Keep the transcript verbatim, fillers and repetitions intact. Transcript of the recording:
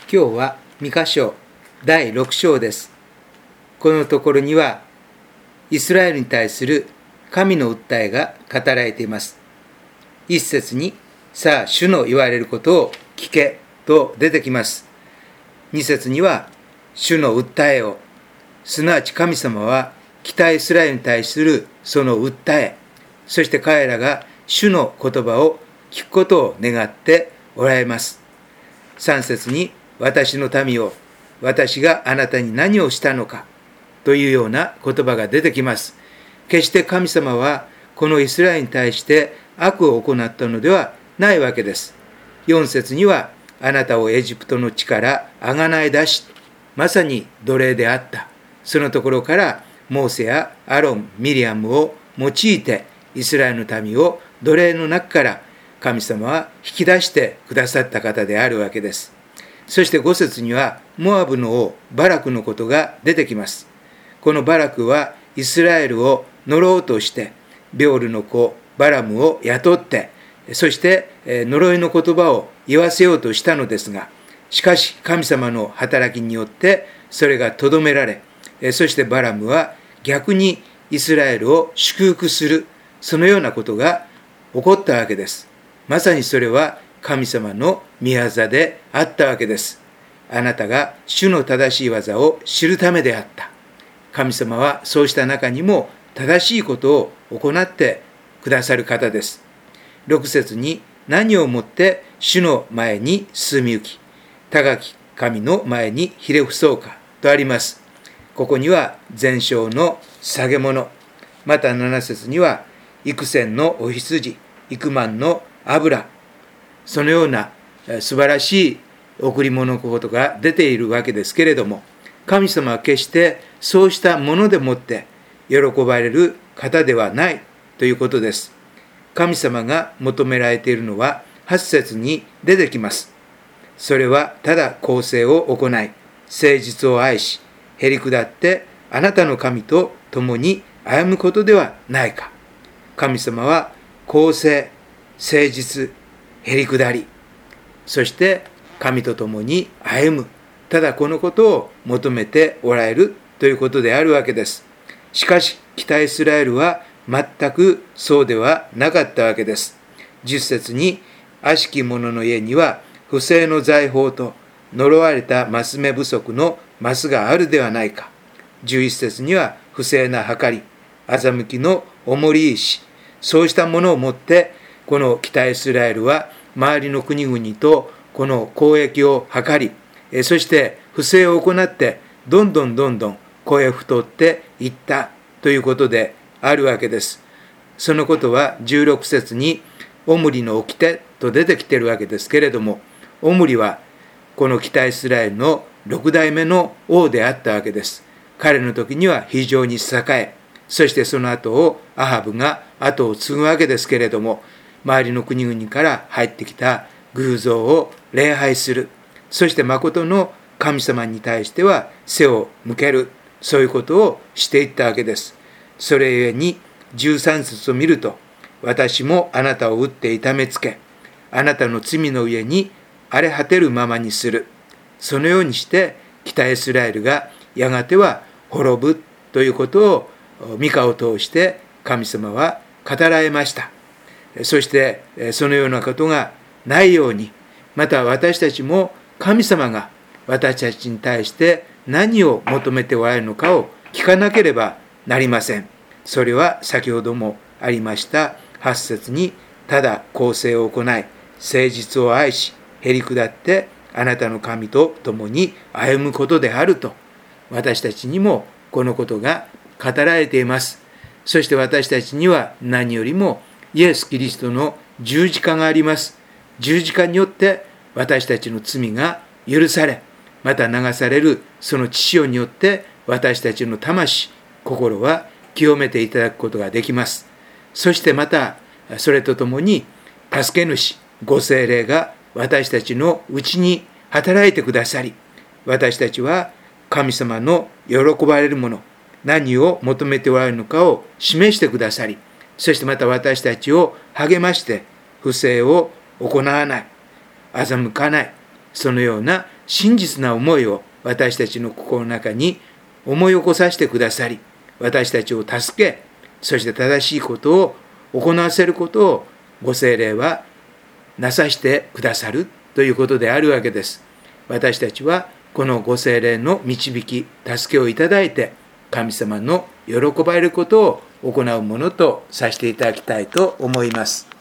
今日はミカ書だいろく章です。このところにはイスラエルに対する神の訴えが語られています。一節に、さあ主の言われることを聞けと出てきます。二節には、主の訴えを、すなわち神様は北イスラエルに対するその訴え、そして彼らが主の言葉を聞くことを願っておられます。三節に、私の民を、私があなたに何をしたのかというような言葉が出てきます。決して神様はこのイスラエルに対して悪を行ったのではないわけです。四節には、あなたをエジプトの地からあがない出し、まさに奴隷であった。そのところからモーセやアロン、ミリアムを用いてイスラエルの民を奴隷の中から神様は引き出してくださった方であるわけです。そして五節にはモアブの王バラクのことが出てきます。このバラクはイスラエルを呪ろうとしてビョールの子バラムを雇って、そして呪いの言葉を言わせようとしたのですが、しかし神様の働きによってそれがとどめられ、そしてバラムは逆にイスラエルを祝福する、そのようなことが起こったわけです。まさにそれは神様の御業であったわけです。あなたが主の正しい技を知るためであった。神様はそうした中にも正しいことを行ってくださる方です。六節に、何をもって主の前に進み行き、高き神の前にひれ伏そうかとあります。ここには全焼の下げ物、また七節には幾千のお羊、幾万の油、そのような素晴らしい贈り物のことが出ているわけですけれども、神様は決してそうしたものでもって喜ばれる方ではないということです。神様が求められているのははち節に出てきます。それはただ公正を行い、誠実を愛し、へり下ってあなたの神と共に歩むことではないか。神様は公正、誠実、へり下り、そして神と共に歩む、ただこのことを求めておられるということであるわけです。しかし北イスラエルは全くそうではなかったわけです。十節に、悪しき者の家には不正の財宝と呪われたマス目不足のマスがあるではないか。十一節には、不正な計り、欺きの重り石、そうしたものをもってこの北イスラエルは周りの国々とこの交易を図り、そして不正を行ってどんどんどんどん肥え太っていったということであるわけです。そのことはじゅうろく節にオムリの掟と出てきているわけですけれども、オムリはこの北イスラエルの六代目の王であったわけです。彼の時には非常に栄え、そしてその後をアハブが後を継ぐわけですけれども、周りの国々から入ってきた偶像を礼拝する、そして誠の神様に対しては背を向ける、そういうことをしていったわけです。それゆえにじゅうさん節を見ると、私もあなたを打って痛めつけ、あなたの罪の上に荒れ果てるままにする。そのようにして北イスラエルがやがては滅ぶということをミカを通して神様は語られました。そしてそのようなことがないように、また私たちも神様が私たちに対して何を求めておられるのかを聞かなければなりません。それは先ほどもありましたはち節に、ただ公正を行い、誠実を愛し、へり下ってあなたの神と共に歩むことであると、私たちにもこのことが語られています。そして私たちには何よりもイエス・キリストの十字架があります。十字架によって私たちの罪が許され、また流されるその血潮によって私たちの魂、心は清めていただくことができます。そしてまたそれとともに助け主、ご聖霊が私たちのうちに働いてくださり、私たちは神様の喜ばれるもの、何を求めておられるのかを示してくださり、そしてまた私たちを励まして不正を行わない、欺かない、そのような真実な思いを私たちの心の中に思い起こさせてくださり、私たちを助け、そして正しいことを行わせることをご聖霊はなさしてくださるということであるわけです。私たちはこのご聖霊の導き、助けをいただいて、神様の喜ばれることを行うものとさせていただきたいと思います。